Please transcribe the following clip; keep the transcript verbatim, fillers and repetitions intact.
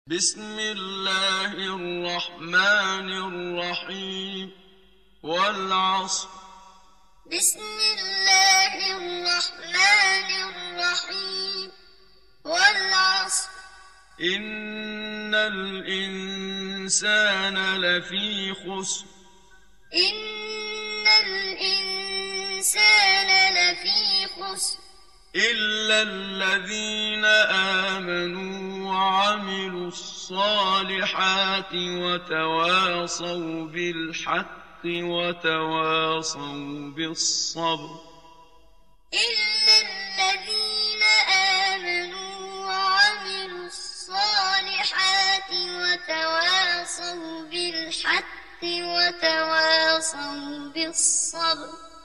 بسم الله الرحمن الرحيم والعصر. بسم الله الرحمن الرحيم والعصر. إن الإنسان لفي خسر. إن الإنسان لفي خسر إلا الذين آمنوا وعملوا الصالحات وتواصوا بالحق وتواصوا بالصبر. إلا الذين آمنوا وعملوا الصالحات وتواصوا بالحق وتواصوا بالصبر.